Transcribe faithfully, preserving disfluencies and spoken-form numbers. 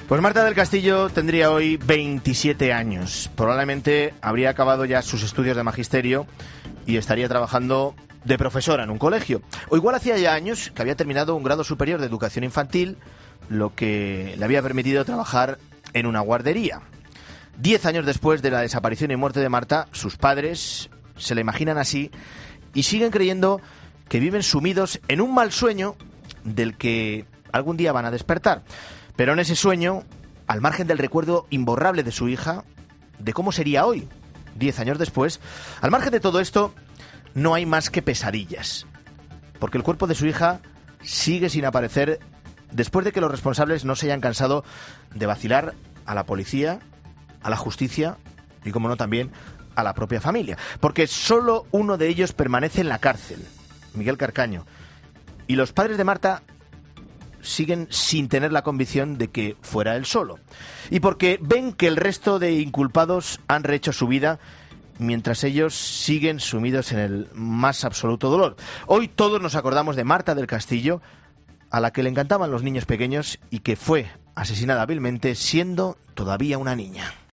Pues Marta del Castillo tendría hoy veintisiete años. Probablemente habría acabado ya sus estudios de magisterio y estaría trabajando de profesora en un colegio. O igual hacía ya años que había terminado un grado superior de educación infantil, lo que le había permitido trabajar en una guardería. Diez años después de la desaparición y muerte de Marta, sus padres se la imaginan así y siguen creyendo que viven sumidos en un mal sueño del que algún día van a despertar. Pero en ese sueño, al margen del recuerdo imborrable de su hija, de cómo sería hoy, diez años después, al margen de todo esto, no hay más que pesadillas. Porque el cuerpo de su hija sigue sin aparecer después de que los responsables no se hayan cansado de vacilar a la policía, a la justicia y, como no, también a la propia familia. Porque solo uno de ellos permanece en la cárcel, Miguel Carcaño. Y los padres de Marta siguen sin tener la convicción de que fuera él solo. Y porque ven que el resto de inculpados han rehecho su vida mientras ellos siguen sumidos en el más absoluto dolor. Hoy todos nos acordamos de Marta del Castillo, a la que le encantaban los niños pequeños y que fue asesinada vilmente siendo todavía una niña.